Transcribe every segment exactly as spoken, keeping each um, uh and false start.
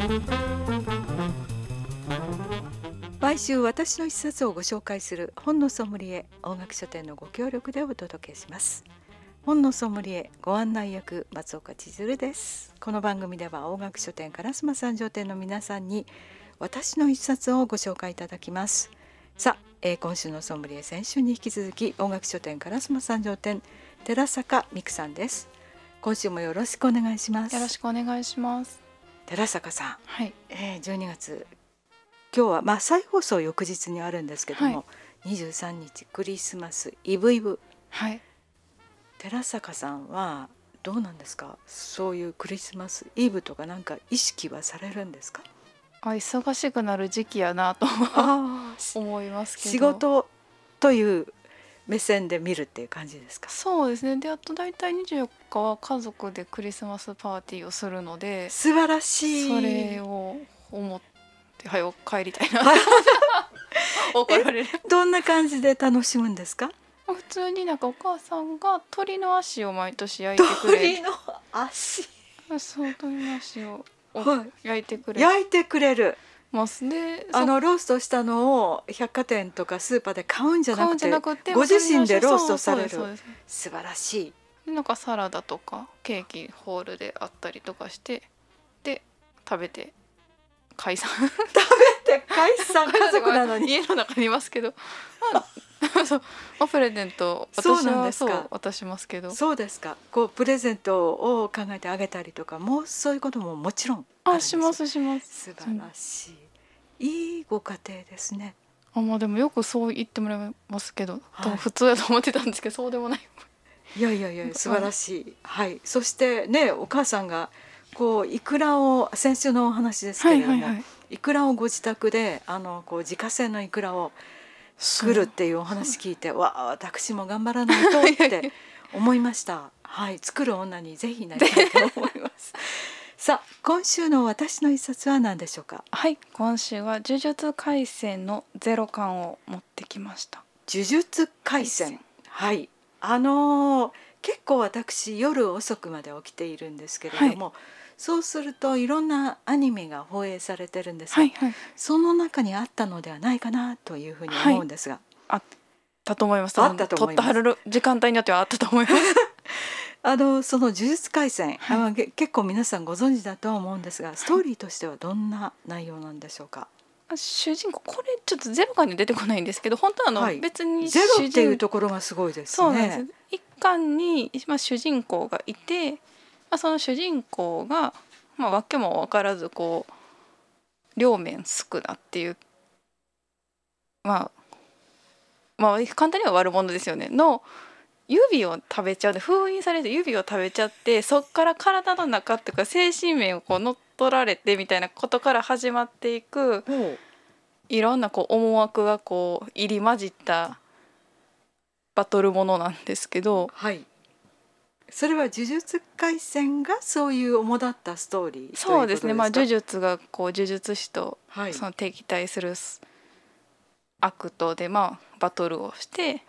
毎週私の一冊をご紹介する本のソムリエ、音楽書店のご協力でお届けします。本のソムリエご案内役、松岡千鶴です。この番組では音楽書店烏丸三条店の皆さんに私の一冊をご紹介いただきます。さあ、えー、今週のソムリエ、先週に引き続き音楽書店烏丸三条店寺坂美久さんです。今週もよろしくお願いします。 よろしくお願いします。 寺坂さん、 はい、 えー、じゅうにがつ、今日は、まあ、再放送翌日にあるんですけども、 はい、 にじゅうさんにちクリスマスイブイブ、 はい、 寺坂さんはどうなんですか？そういうクリスマスイブとかなんか意識はされるんですか？ あ、忙しくなる時期やなとあ思いますけど、 仕事という目線で見るっていう感じですか？ そうですね。で、あとだいたいにじゅうよっかは家族でクリスマスパーティーをするので、 素晴らしい。 それを思ってはよ帰りたいな怒られる。 どんな感じで楽しむんですか？ 普通になんかお母さんが鶏の足を毎年焼いてくれる。 鶏の足そう、鶏の足をはい、 焼いてくれる。 焼いてくれる。 ますで、 あのローストしたのを百貨店とかスーパーで買うんじゃなくて、 買うんじゃなくてご自身でローストされる。 そうです、そうです。 素晴らしい。 なんかサラダとかケーキホールであったりとかして、で食べて解散食べて解散家族なのに家の中にいますけど、まあ、そう、まあ、プレゼント私はそうなんですか。 そう渡しますけど。 そうですか。こうプレゼントを考えてあげたりとかも、そういうことももちろんあるんです。 あ、しますします。 素晴らしい、いいご家庭ですね。 あ、まあ、でもよくそう言ってもらいますけど、 はい、 でも普通だと思ってたんですけど、そうでもない。 いやいやいや、素晴らしい。はい、そしてね、お母さんがこうイクラを、先週のお話ですけれども、はいはいはい、イクラをご自宅であのこう自家製のイクラを作るっていうお話聞いて、わあ、私も頑張らないとって思いました。はい、作る女にぜひなりたいと思います。さあ、今週の私の一冊は何でしょうか？ はい、今週は呪術廻戦のゼロかんを持ってきました。 呪術廻戦、はい、あのー、結構私夜遅くまで起きているんですけれども、はい、そうするといろんなアニメが放映されてるんですが、はいはい、その中にあったのではないかなというふうに思うんですが、 はい、あったと思います。 あったと思います。 撮ってはる時間帯によってはあったと思います。 あのその呪術廻戦、はい、あの結構皆さんご存知だとは思うんですが、ストーリーとしてはどんな内容なんでしょうか？ はい、主人公、これちょっとゼロかんに出てこないんですけど、本当はあの、はい、別にゼロっていうところがすごいですね。 そうなんです。一巻に、まあ、主人公がいて、まあ、その主人公が、まあ、訳も分からずこう両面宿儺っていう、まあまあ簡単には悪者ですよねの指を食べちゃうで、封印されて指を食べちゃって、そっから体の中っていうか精神面をこう乗っ取られてみたいなことから始まっていく、いろんなこう思惑がこう入り混じったバトルものなんですけど、 はい、それは呪術廻戦がそういう主だったストーリーということですか？ そうですね、まあ、呪術がこう呪術師とその敵対する悪党で、まあ、バトルをして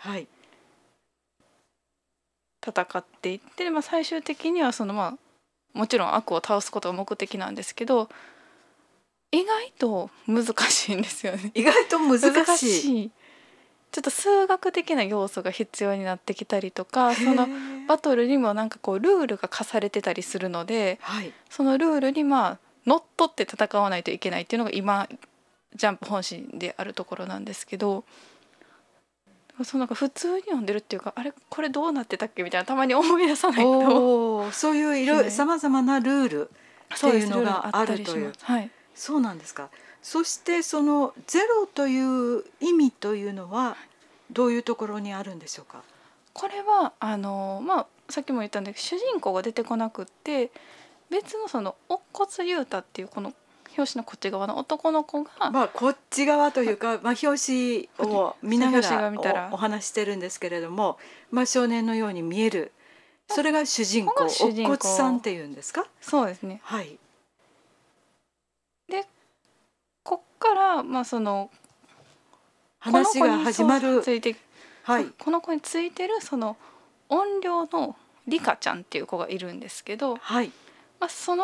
戦っていって、まあ、最終的にはその、まあ、もちろん悪を倒すことが目的なんですけど、意外と難しいんですよね。 意外と難しい。 難しい。ちょっと数学的な要素が必要になってきたりとか、そのバトルにもなんかこうルールが課されてたりするので、はい、そのルールにまあのっとって戦わないといけないっていうのが今ジャンプ本心であるところなんですけど、そうなんか普通に読んでるっていうか、あれこれどうなってたっけみたいな、たまに思い出さないと。 そういういろいろさまざまなルールっていうのがあるという。はい、そうなんですか。そしてそのゼロという意味というのはどういうところにあるんでしょうか？ これはあの、まあ、さっきも言ったんだけど、主人公が出てこなくって、別のその乙骨雄太っていうこの表紙のこっち側の男の子が、 まあ、こっち側というか、まあ、表紙を見ながら お, お話してるんですけれども、まあ、少年のように見える、それが主人公、乙骨さんっていうんですか？ そうですね。 はい。 でこっから、まあ、その話が始まる。 ついて、はい、この子についてるその怨霊のリカちゃんっていう子がいるんですけど、 はい、 まあ、その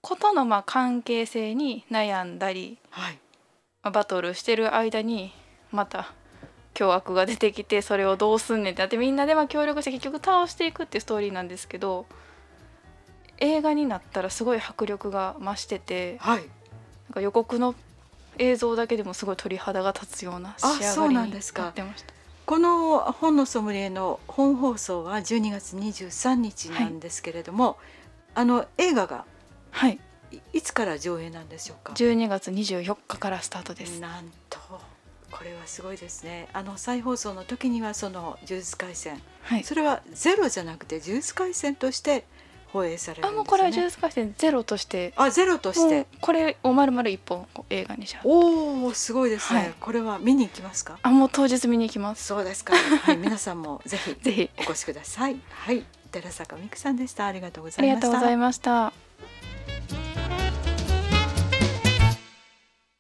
ことのまあ関係性に悩んだり、 はい、 まあバトルしてる間にまた凶悪が出てきて、それをどうすんねんってなって、みんなでまあ協力して結局倒していくっていうストーリーなんですけど、映画になったらすごい迫力が増してて、 はい、 なんか予告の映像だけでもすごい鳥肌が立つような仕上そうがりになんですか。 なってました。 この本のソムリエの本放送はじゅうにがつにじゅうさんにちなんですけれども、はい、あの映画がはい、 い, いつから上映なんでしょうか。 じゅうにがつにじゅうよっかからスタートです。 なんとこれはすごいですね。あの再放送の時にはその呪術廻戦、はい、それはゼロじゃなくて呪術廻戦として放映されるんですね。 あ、もうこれは呪術廻戦ゼロとして、 あ、ゼロとしてこれを丸々一本映画にしちゃう。 おお、すごいですね、はい、これは見に行きますか。 あ、もう当日見に行きます。 そうですか、はい、皆さんもぜひぜひお越しください。はい、寺坂美久さんでした。ありがとうございました。 ありがとうございました。